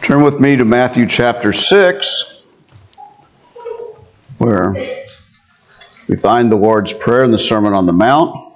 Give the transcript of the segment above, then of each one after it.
Turn with me to Matthew chapter 6, where we find the Lord's Prayer in the Sermon on the Mount.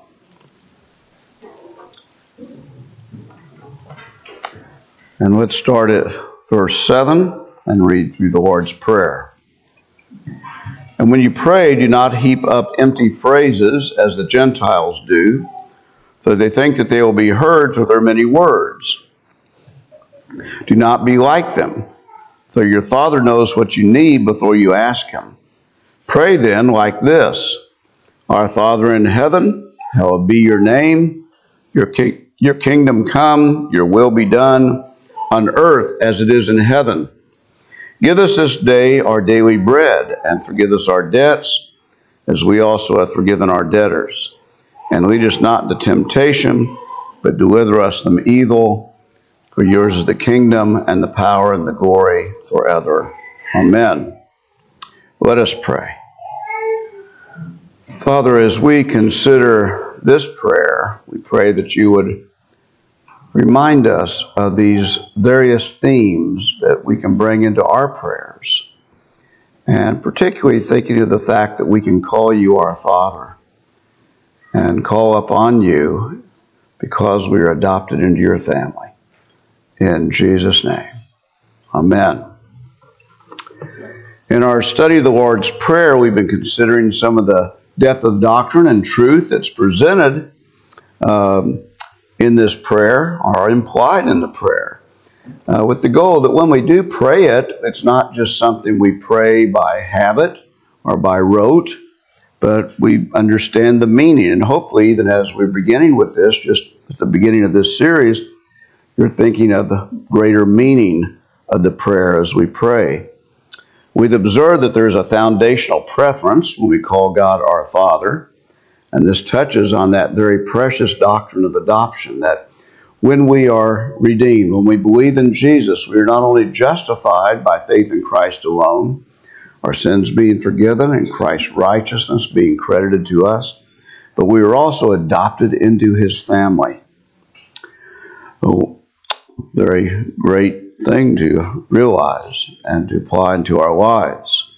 And let's start at verse 7 and read through the Lord's Prayer. And when you pray, do not heap up empty phrases as the Gentiles do, for they think that they will be heard for their many words. Do not be like them, for your Father knows what you need before you ask Him. Pray then like this: Our Father in heaven, hallowed be your name. Your kingdom come, your will be done, on earth as it is in heaven. Give us this day our daily bread, and forgive us our debts, as we also have forgiven our debtors. And lead us not into temptation, but deliver us from evil. For yours is the kingdom and the power and the glory forever. Amen. Let us pray. Father, as we consider this prayer, we pray that you would remind us of these various themes that we can bring into our prayers. And particularly thinking of the fact that we can call you our Father and call upon you because we are adopted into your family. In Jesus' name, amen. In our study of the Lord's Prayer, we've been considering some of the depth of doctrine and truth that's presented in this prayer, or implied in the prayer, with the goal that when we do pray it, it's not just something we pray by habit or by rote, but we understand the meaning. And hopefully, that as we're beginning with this, just at the beginning of this series, you're thinking of the greater meaning of the prayer as we pray. We've observed that there's a foundational preference when we call God our Father, and this touches on that very precious doctrine of adoption, that when we are redeemed, when we believe in Jesus, we are not only justified by faith in Christ alone, our sins being forgiven and Christ's righteousness being credited to us, but we are also adopted into His family. Very great thing to realize and to apply into our lives.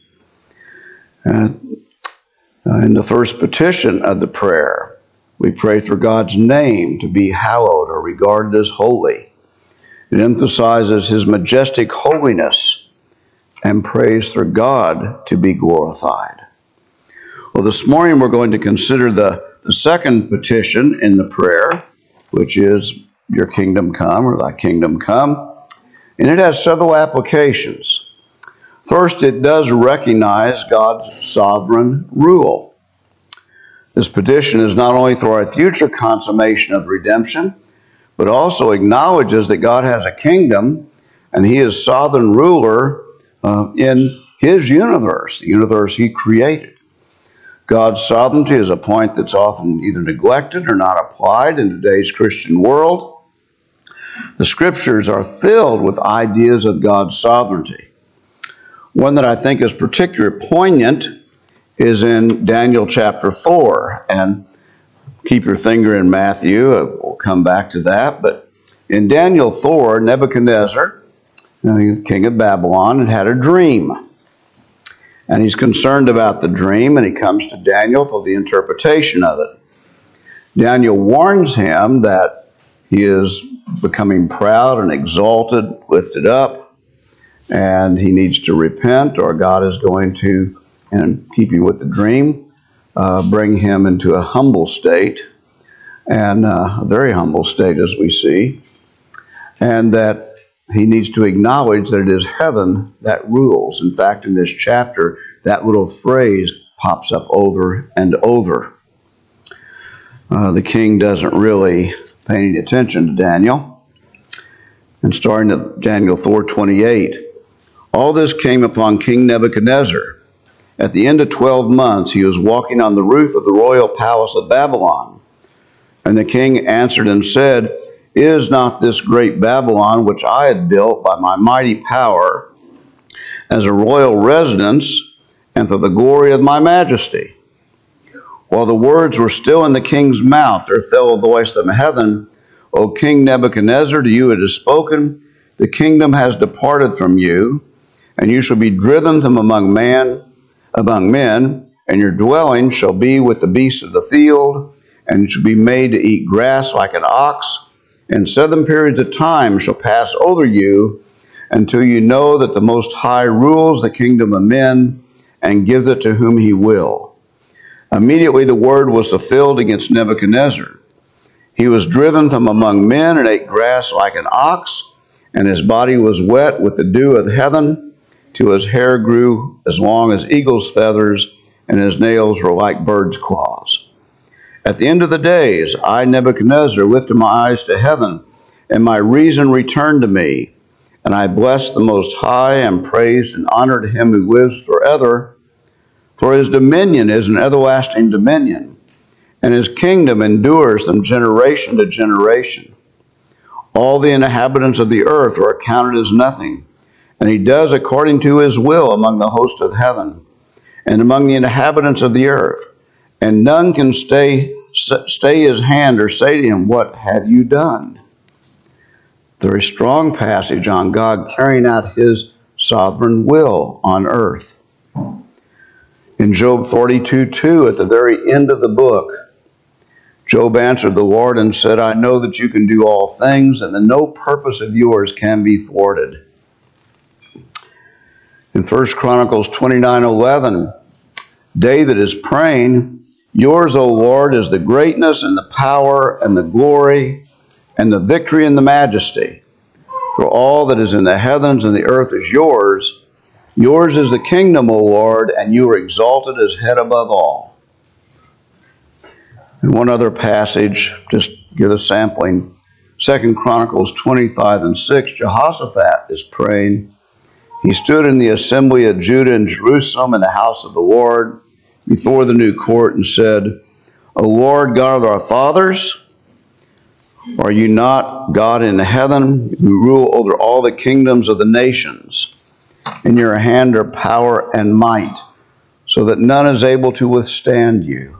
And in the first petition of the prayer, we pray for God's name to be hallowed or regarded as holy. It emphasizes His majestic holiness and prays for God to be glorified. Well, this morning we're going to consider the second petition in the prayer, which is your kingdom come, or thy kingdom come. And it has several applications. First, it does recognize God's sovereign rule. This petition is not only for our future consummation of redemption, but also acknowledges that God has a kingdom and He is sovereign ruler in His universe, the universe He created. God's sovereignty is a point that's often either neglected or not applied in today's Christian world. The Scriptures are filled with ideas of God's sovereignty. One that I think is particularly poignant is in Daniel chapter 4. And keep your finger in Matthew. We'll come back to that. But in Daniel 4, Nebuchadnezzar, king of Babylon, had a dream. And he's concerned about the dream, and he comes to Daniel for the interpretation of it. Daniel warns him that he is becoming proud and exalted, lifted up, and he needs to repent, or God is going to, in keeping with the dream, bring him into a humble state, and a very humble state as we see, and that he needs to acknowledge that it is heaven that rules. In fact, in this chapter, that little phrase pops up over and over. The king doesn't really pay any attention to Daniel. And starting at Daniel 4:28, all this came upon King Nebuchadnezzar. At the end of 12 months, he was walking on the roof of the royal palace of Babylon. And the king answered and said, Is not this great Babylon, which I had built by my mighty power, as a royal residence, and for the glory of my majesty? While the words were still in the king's mouth, there fell a voice from heaven, O King Nebuchadnezzar, to you it is spoken, the kingdom has departed from you, and you shall be driven from among men, and your dwelling shall be with the beasts of the field, and you shall be made to eat grass like an ox, and 7 periods of time shall pass over you, until you know that the Most High rules the kingdom of men, and gives it to whom he will. Immediately the word was fulfilled against Nebuchadnezzar. He was driven from among men and ate grass like an ox, and his body was wet with the dew of heaven, till his hair grew as long as eagle's feathers, and his nails were like bird's claws. At the end of the days, I, Nebuchadnezzar, lifted my eyes to heaven, and my reason returned to me, and I blessed the Most High, and praised and honored him who lives forever. For his dominion is an everlasting dominion, and his kingdom endures from generation to generation. All the inhabitants of the earth are accounted as nothing, and he does according to his will among the host of heaven, and among the inhabitants of the earth. And none can stay his hand or say to him, "What have you done?" Very strong passage on God carrying out his sovereign will on earth. In Job 42:2, at the very end of the book, Job answered the Lord and said, "I know that you can do all things, and that no purpose of yours can be thwarted." In 1 Chronicles 29:11, David is praying, "Yours, O Lord, is the greatness and the power and the glory and the victory and the majesty. For all that is in the heavens and the earth is yours. Yours is the kingdom, O Lord, and you are exalted as head above all." And one other passage, just give a sampling. 2 Chronicles 25:6, Jehoshaphat is praying. He stood in the assembly of Judah and Jerusalem in the house of the Lord before the new court and said, "O Lord, God of our fathers, are you not God in heaven, who rule over all the kingdoms of the nations? In your hand are power and might, so that none is able to withstand you."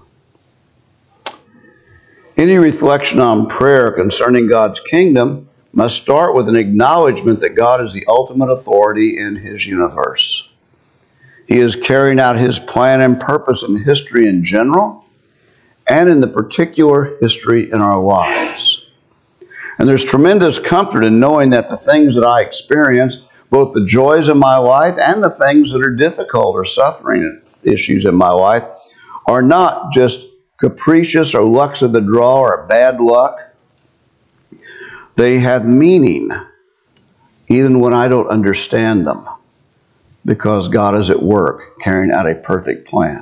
Any reflection on prayer concerning God's kingdom must start with an acknowledgement that God is the ultimate authority in his universe. He is carrying out his plan and purpose in history in general, and in the particular history in our lives. And there's tremendous comfort in knowing that the things that I experience, both the joys of my life and the things that are difficult or suffering issues in my life, are not just capricious or lucks of the draw or bad luck. They have meaning, even when I don't understand them, because God is at work carrying out a perfect plan.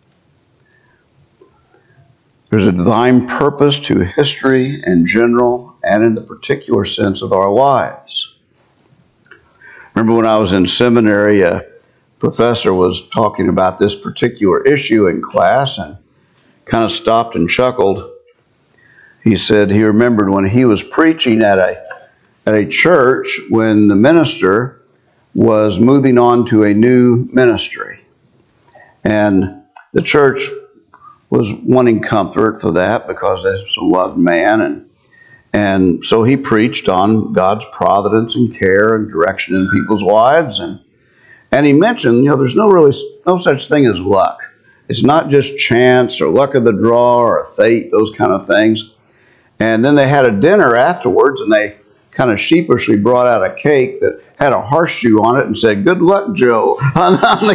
There's a divine purpose to history in general and in the particular sense of our lives. Remember when I was in seminary, a professor was talking about this particular issue in class and kind of stopped and chuckled. He said he remembered when he was preaching at a church when the minister was moving on to a new ministry. And the church was wanting comfort for that because there's a loved man. And so he preached on God's providence and care and direction in people's lives. And he mentioned, there's no such thing as luck. It's not just chance or luck of the draw or fate, those kind of things. And then they had a dinner afterwards, and they kind of sheepishly brought out a cake that had a horseshoe on it and said, "Good luck, Joe," on the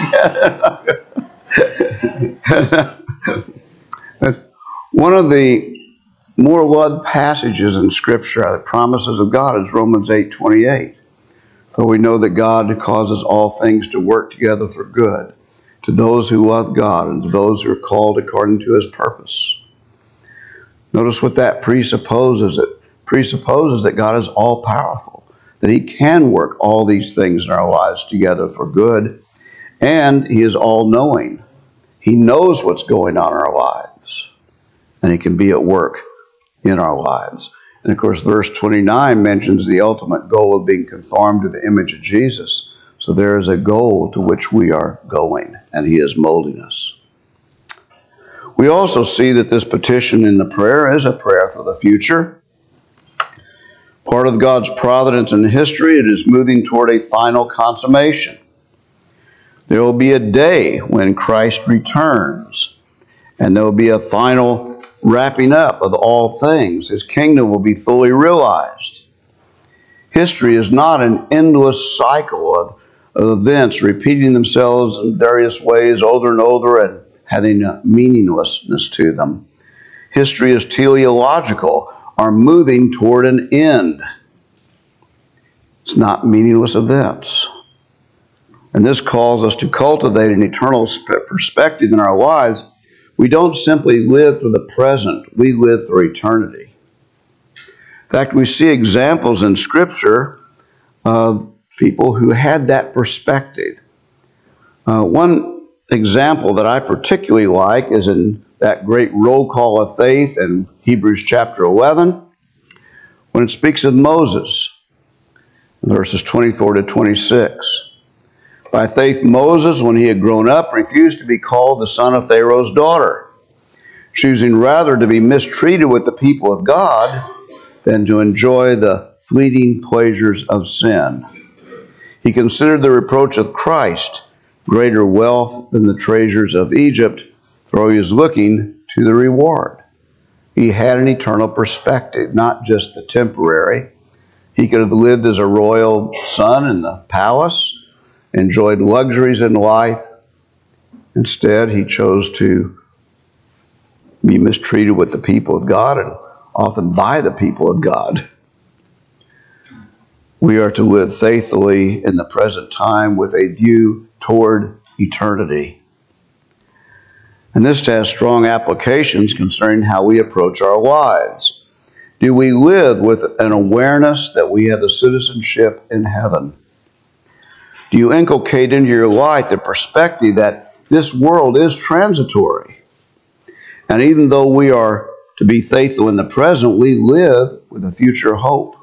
cake. One of the more loved passages in Scripture, the promises of God, is Romans 8:28. For we know that God causes all things to work together for good, to those who love God and to those who are called according to his purpose. Notice what that presupposes. It presupposes that God is all-powerful, that he can work all these things in our lives together for good, and he is all-knowing. He knows what's going on in our lives, and he can be at work in our lives. And of course, verse 29 mentions the ultimate goal of being conformed to the image of Jesus. So there is a goal to which we are going, and he is molding us. We also see that this petition in the prayer is a prayer for the future. Part of God's providence in history, it is moving toward a final consummation. There will be a day when Christ returns, and there will be a final wrapping up of all things. His kingdom will be fully realized. History is not an endless cycle of events repeating themselves in various ways over and over and having a meaninglessness to them. History is teleological, or moving toward an end. It's not meaningless events. And this calls us to cultivate an eternal perspective in our lives. We don't simply live for the present, we live for eternity. In fact, we see examples in Scripture of people who had that perspective. One example that I particularly like is in that great roll call of faith in Hebrews chapter 11, when it speaks of Moses, verses 24 to 26. By faith, Moses, when he had grown up, refused to be called the son of Pharaoh's daughter, choosing rather to be mistreated with the people of God than to enjoy the fleeting pleasures of sin. He considered the reproach of Christ greater wealth than the treasures of Egypt, for he was looking to the reward. He had an eternal perspective, not just the temporary. He could have lived as a royal son in the palace, enjoyed luxuries in life. Instead, he chose to be mistreated with the people of God and often by the people of God. We are to live faithfully in the present time with a view toward eternity. And this has strong applications concerning how we approach our lives. Do we live with an awareness that we have a citizenship in heaven? Do you inculcate into your life the perspective that this world is transitory? And even though we are to be faithful in the present, we live with a future hope.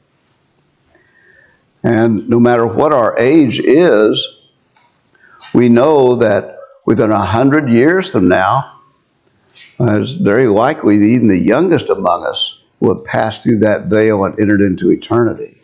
And no matter what our age is, we know that within 100 years from now, it's very likely that even the youngest among us will have passed through that veil and entered into eternity.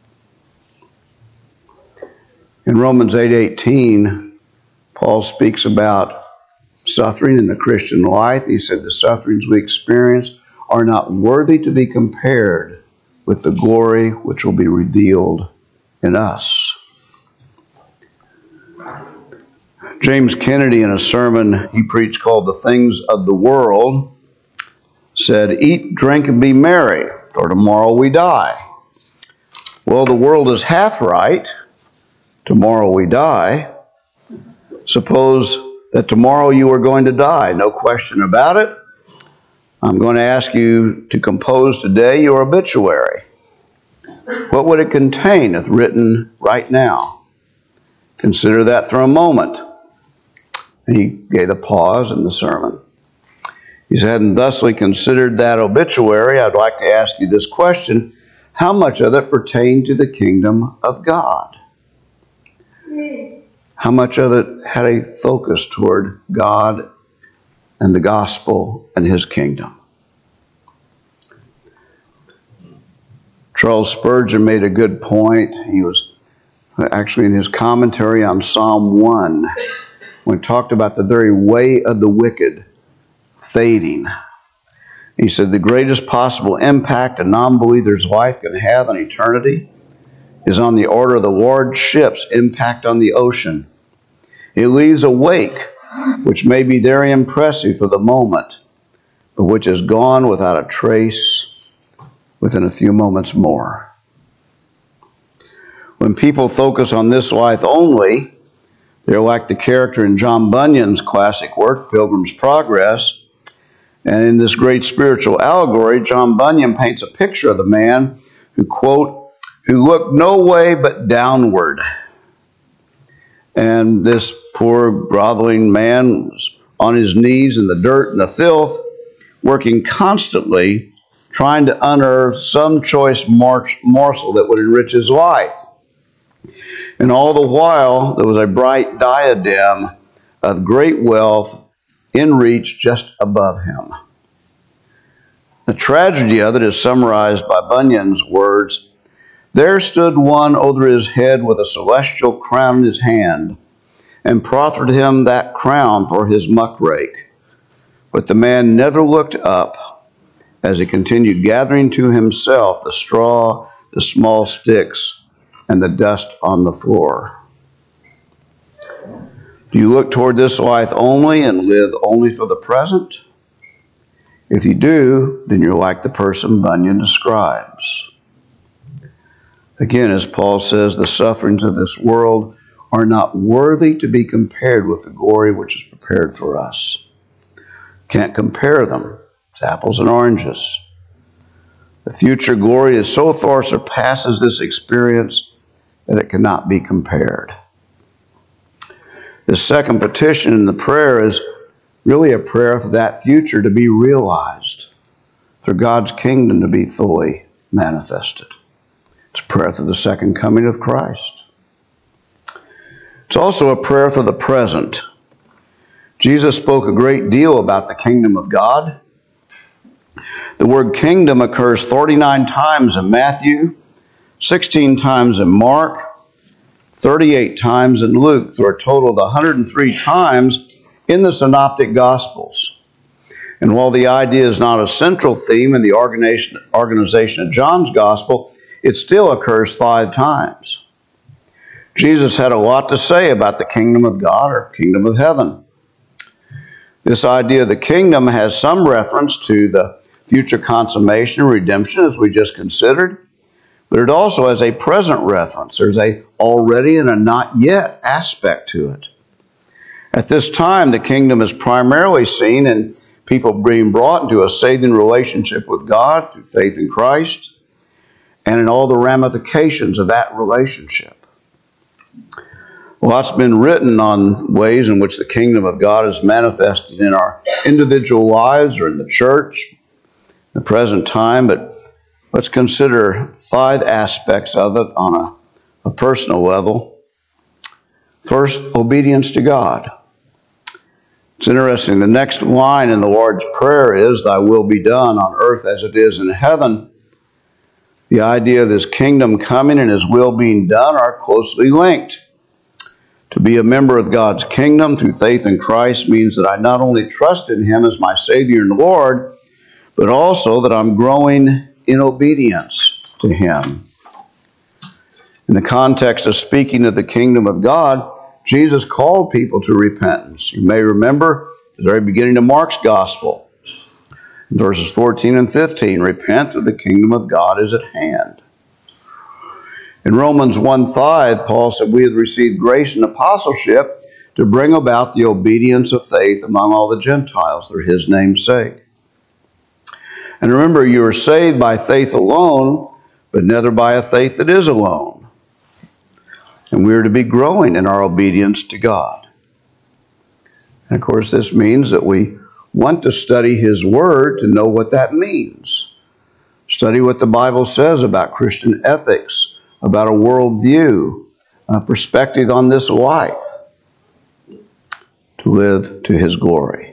In Romans 8:18, Paul speaks about suffering in the Christian life. He said, the sufferings we experience are not worthy to be compared with the glory which will be revealed in us. James Kennedy, in a sermon he preached called The Things of the World, said, eat, drink, and be merry, for tomorrow we die. Well, the world is half right. Tomorrow we die. Suppose that tomorrow you are going to die. No question about it. I'm going to ask you to compose today your obituary. What would it contain if written right now? Consider that for a moment. And he gave a pause in the sermon. He said, and thusly considered that obituary, I'd like to ask you this question. How much of it pertained to the kingdom of God? How much of it had a focus toward God and the gospel and his kingdom? Charles Spurgeon made a good point. He was actually in his commentary on Psalm 1, when he talked about the very way of the wicked fading. He said the greatest possible impact a non-believer's life can have on eternity is on the order of the Lord's ship's impact on the ocean. It leaves a wake which may be very impressive for the moment, but which is gone without a trace within a few moments more. When people focus on this life only, they're like the character in John Bunyan's classic work, Pilgrim's Progress. And in this great spiritual allegory, John Bunyan paints a picture of the man who, quote, who looked no way but downward. And this poor groveling man was on his knees in the dirt and the filth, working constantly, trying to unearth some choice morsel that would enrich his life. And all the while, there was a bright diadem of great wealth in reach just above him. The tragedy of it is summarized by Bunyan's words, "There stood one over his head with a celestial crown in his hand, and proffered him that crown for his muckrake. But the man never looked up as he continued gathering to himself the straw, the small sticks, and the dust on the floor." Do you look toward this life only and live only for the present? If you do, then you're like the person Bunyan describes. Again, as Paul says, the sufferings of this world are not worthy to be compared with the glory which is prepared for us. Can't compare them. It's apples and oranges. The future glory is so far surpasses this experience that it cannot be compared. The second petition in the prayer is really a prayer for that future to be realized, for God's kingdom to be fully manifested. It's a prayer for the second coming of Christ. It's also a prayer for the present. Jesus spoke a great deal about the kingdom of God. The word kingdom occurs 39 times in Matthew, 16 times in Mark, 38 times in Luke, for a total of 103 times in the Synoptic Gospels. And while the idea is not a central theme in the organization of John's Gospel, it still occurs 5 times. Jesus had a lot to say about the kingdom of God or kingdom of heaven. This idea of the kingdom has some reference to the future consummation and redemption, as we just considered, but it also has a present reference. There's a already and a not yet aspect to it. At this time, the kingdom is primarily seen in people being brought into a saving relationship with God through faith in Christ, and in all the ramifications of that relationship. Lots been written on ways in which the kingdom of God is manifested in our individual lives or in the church in the present time, but let's consider 5 aspects of it on a personal level. First, obedience to God. It's interesting. The next line in the Lord's Prayer is, "Thy will be done on earth as it is in heaven." The idea of this kingdom coming and His will being done are closely linked. To be a member of God's kingdom through faith in Christ means that I not only trust in Him as my Savior and Lord, but also that I'm growing in obedience to Him. In the context of speaking of the kingdom of God, Jesus called people to repentance. You may remember at the very beginning of Mark's Gospel, in verses 14 and 15, "Repent, for the kingdom of God is at hand." In Romans 1:5, Paul said, "We have received grace and apostleship to bring about the obedience of faith among all the Gentiles for His name's sake." And remember, you are saved by faith alone, but neither by a faith that is alone. And we are to be growing in our obedience to God. And of course, this means that we want to study His Word to know what that means. Study what the Bible says about Christian ethics, about a worldview, a perspective on this life, to live to His glory.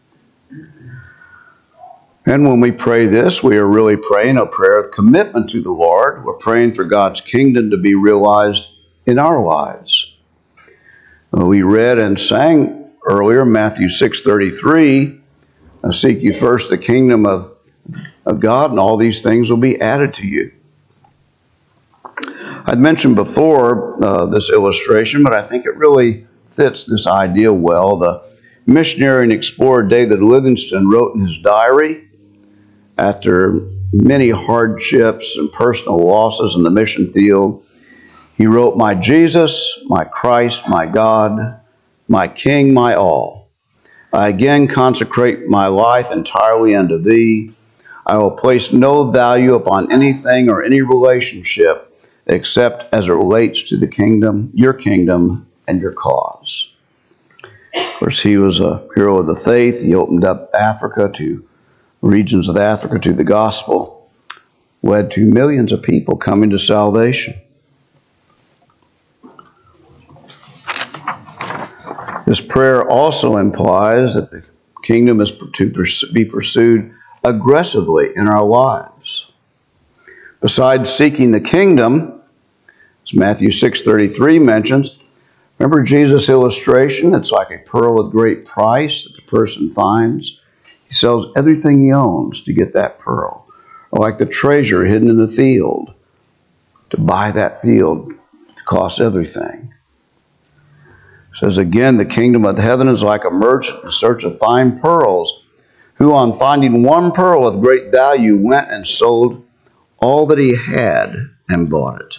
And when we pray this, we are really praying a prayer of commitment to the Lord. We're praying for God's kingdom to be realized in our lives. We read and sang earlier, Matthew 6:33, "Seek ye first the kingdom of God, and all these things will be added to you." I'd mentioned before this illustration, but I think it really fits this idea well. The missionary and explorer David Livingstone wrote in his diary, after many hardships and personal losses in the mission field, he wrote, "My Jesus, my Christ, my God, my King, my all, I again consecrate my life entirely unto Thee. I will place no value upon anything or any relationship except as it relates to the kingdom, your kingdom, and your cause." Of course, he was a hero of the faith. He opened up regions of Africa to the gospel, led to millions of people coming to salvation. This prayer also implies that the kingdom is to be pursued aggressively in our lives. Besides seeking the kingdom, as Matthew 6:33 mentions, remember Jesus' illustration? It's like a pearl of great price that the person finds. He sells everything he owns to get that pearl. Or like the treasure hidden in the field. To buy that field costs everything. It says again, the kingdom of heaven is like a merchant in search of fine pearls, who on finding one pearl of great value went and sold all that he had and bought it.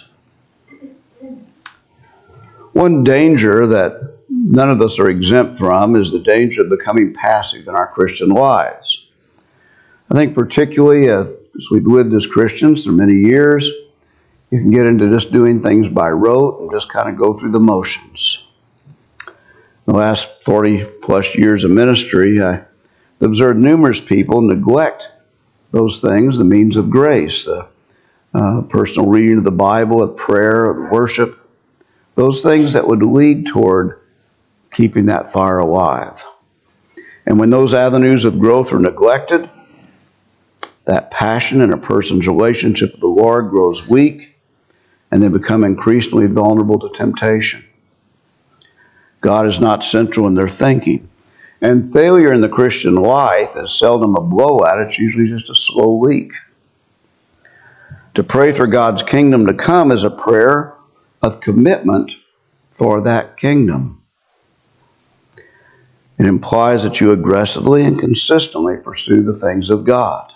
One danger that none of us are exempt from is the danger of becoming passive in our Christian lives. I think particularly as we've lived as Christians for many years, you can get into just doing things by rote and just kind of go through the motions. The last 40 plus years of ministry, I observed numerous people neglect those things, the means of grace, the personal reading of the Bible, of prayer, of worship, those things that would lead toward keeping that fire alive. And when those avenues of growth are neglected, that passion in a person's relationship with the Lord grows weak, and they become increasingly vulnerable to temptation. God is not central in their thinking. And failure in the Christian life is seldom a blowout, it's usually just a slow leak. To pray for God's kingdom to come is a prayer of commitment for that kingdom. It implies that you aggressively and consistently pursue the things of God.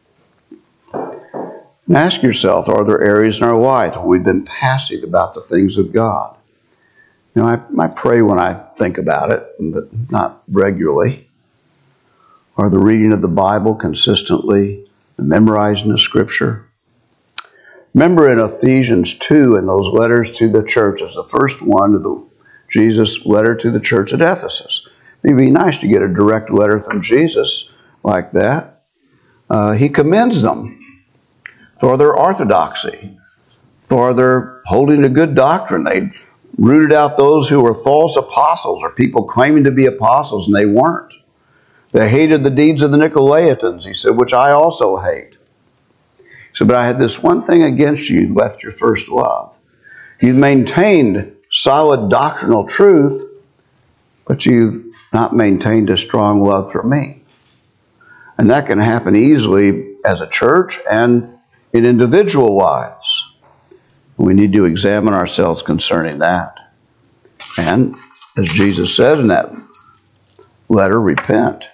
And ask yourself, are there areas in our life where we've been passive about the things of God? You know, I pray when I think about it, but not regularly. Are the reading of the Bible consistently, the memorizing the Scripture? Remember in Ephesians 2, in those letters to the churches, the first one of Jesus' letter to the church at Ephesus. It'd be nice to get a direct letter from Jesus like that. He commends them for their orthodoxy, for their holding a good doctrine. They rooted out those who were false apostles or people claiming to be apostles, and they weren't. They hated the deeds of the Nicolaitans, he said, which I also hate. He said, but I had this one thing against you, you left your first love. You've maintained solid doctrinal truth, but you've not maintained a strong love for me. And that can happen easily as a church and in individual lives. We need to examine ourselves concerning that. And as Jesus said in that letter, repent.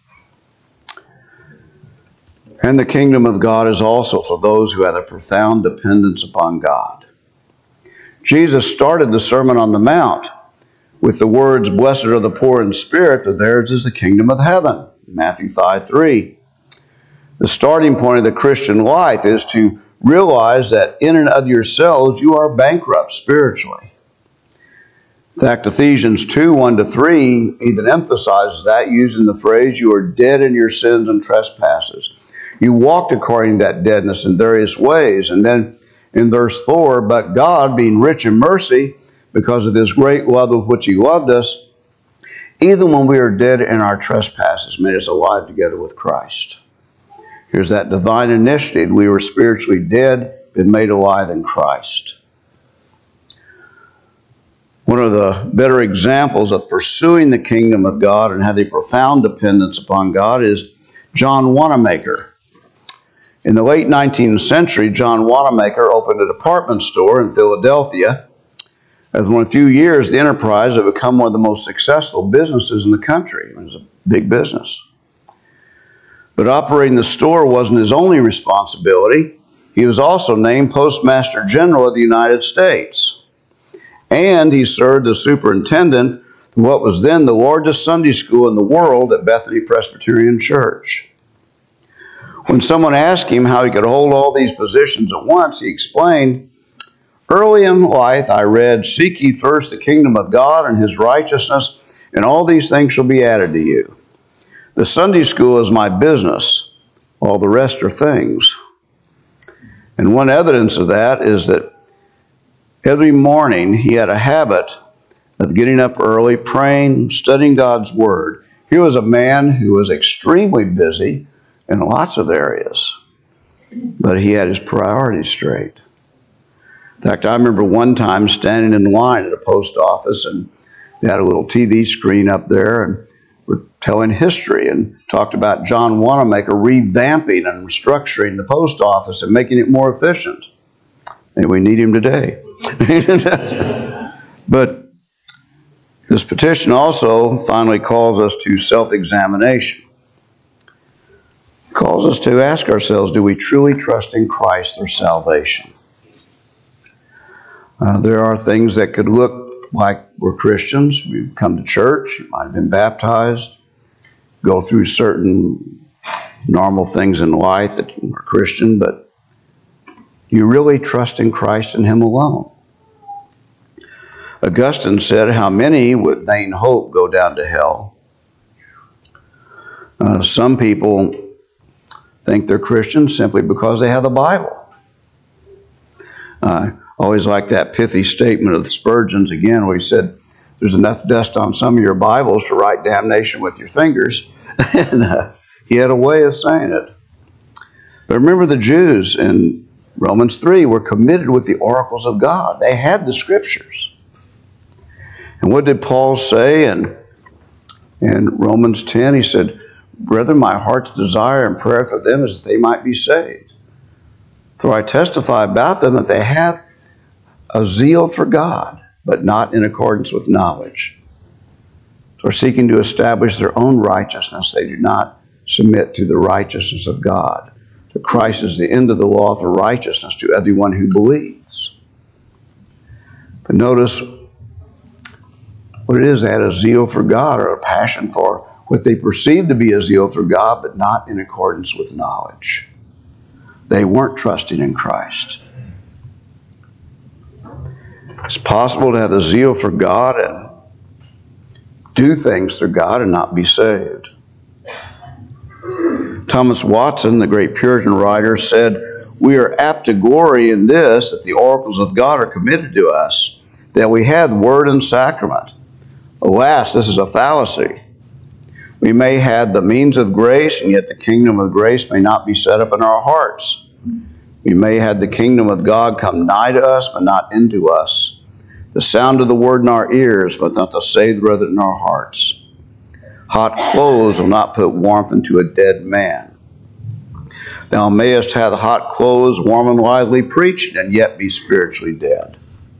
And the kingdom of God is also for those who have a profound dependence upon God. Jesus started the Sermon on the Mount with the words, "Blessed are the poor in spirit, for theirs is the kingdom of heaven." Matthew 5:3. The starting point of the Christian life is to realize that in and of yourselves you are bankrupt spiritually. In fact, Ephesians 2:1-3 even emphasizes that using the phrase, "You are dead in your sins and trespasses." You walked according to that deadness in various ways. And then in verse 4, "But God, being rich in mercy, because of His great love with which He loved us, even when we are dead in our trespasses, made us alive together with Christ." Here's that divine initiative. We were spiritually dead, been made alive in Christ. One of the better examples of pursuing the kingdom of God and having profound dependence upon God is John Wanamaker. In the late 19th century, John Wanamaker opened a department store in Philadelphia. Within a few years, the enterprise had become one of the most successful businesses in the country. It was a big business. But operating the store wasn't his only responsibility. He was also named Postmaster General of the United States. And he served as superintendent of what was then the largest Sunday school in the world at Bethany Presbyterian Church. When someone asked him how he could hold all these positions at once, he explained, "Early in life I read, 'Seek ye first the kingdom of God and His righteousness, and all these things shall be added to you.' The Sunday school is my business. All the rest are things." And one evidence of that is that every morning he had a habit of getting up early, praying, studying God's Word. Here was a man who was extremely busy, in lots of areas, but he had his priorities straight. In fact, I remember one time standing in line at a post office, and they had a little TV screen up there, and we're telling history and talked about John Wanamaker revamping and restructuring the post office and making it more efficient. And we need him today. But this petition also finally calls us to self-examination. It calls us to ask ourselves, do we truly trust in Christ for salvation? There are things that could look like we're Christians. We've come to church, might have been baptized, go through certain normal things in life that are Christian, but you really trust in Christ and Him alone. Augustine said, how many with vain hope go down to hell? Some people think they're Christians simply because they have the Bible. Always like that pithy statement of Spurgeon's again, where he said, there's enough dust on some of your Bibles to write damnation with your fingers. And he had a way of saying it. But remember, the Jews in Romans 3 were committed with the oracles of God. They had the Scriptures. And what did Paul say in Romans 10? He said, brethren, my heart's desire and prayer for them is that they might be saved. For I testify about them that they have a zeal for God, but not in accordance with knowledge. For seeking to establish their own righteousness, they do not submit to the righteousness of God. For Christ is the end of the law for righteousness to everyone who believes. But notice what it is, they had a zeal for God, or a passion for what they perceived to be a zeal for God, but not in accordance with knowledge. They weren't trusting in Christ. It's possible to have the zeal for God and do things through God and not be saved. Thomas Watson, the great Puritan writer, said, we are apt to glory in this, that the oracles of God are committed to us, that we have word and sacrament. Alas, this is a fallacy. We may have the means of grace, and yet the kingdom of grace may not be set up in our hearts. We may have the kingdom of God come nigh to us, but not into us. The sound of the word in our ears, but not the saved brethren in our hearts. Hot clothes will not put warmth into a dead man. Thou mayest have hot clothes, warm and lively preaching, and yet be spiritually dead.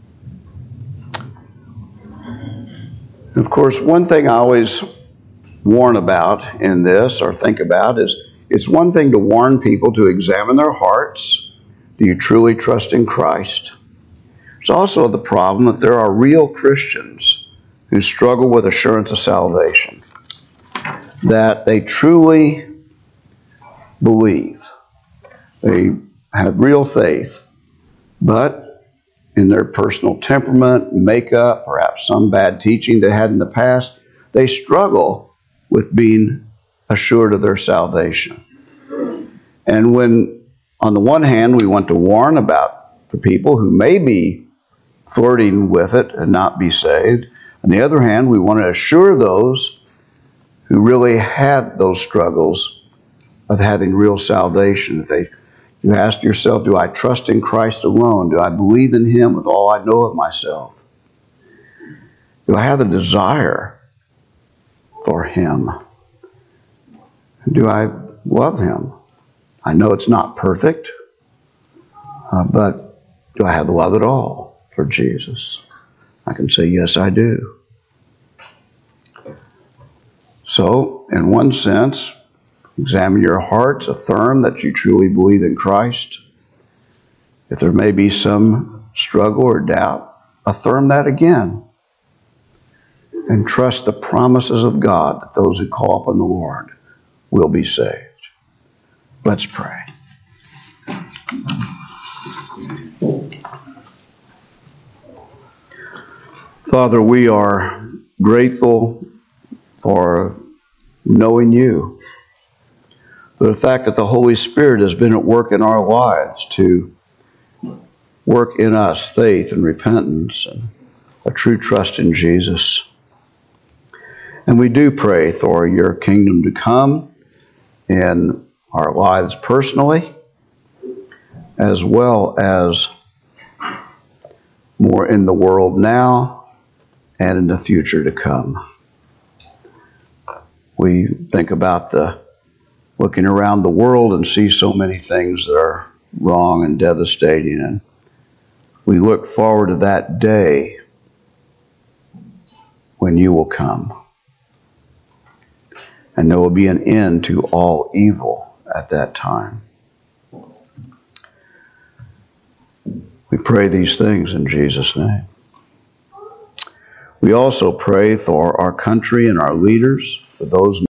And of course, one thing I always warn about in this, or think about, is it's one thing to warn people to examine their hearts. Do you truly trust in Christ? There's also the problem that there are real Christians who struggle with assurance of salvation, that they truly believe. They have real faith, but in their personal temperament, makeup, perhaps some bad teaching they had in the past, they struggle with being assured of their salvation. And when, on the one hand, we want to warn about the people who may be flirting with it and not be saved, on the other hand, we want to assure those who really had those struggles of having real salvation. You ask yourself, do I trust in Christ alone? Do I believe in Him with all I know of myself? Do I have a desire for Him? Do I love Him? I know it's not perfect, but do I have love at all for Jesus? I can say, yes, I do. So, in one sense, examine your hearts, affirm that you truly believe in Christ. If there may be some struggle or doubt, affirm that again. And trust the promises of God that those who call upon the Lord will be saved. Let's pray. Father, we are grateful for knowing You, for the fact that the Holy Spirit has been at work in our lives to work in us faith and repentance and a true trust in Jesus. And we do pray for Your kingdom to come in our lives personally, as well as more in the world now and in the future to come. We think about looking around the world and see so many things that are wrong and devastating, and we look forward to that day when you will come. And there will be an end to all evil at that time. We pray these things in Jesus' name. We also pray for our country and our leaders, for those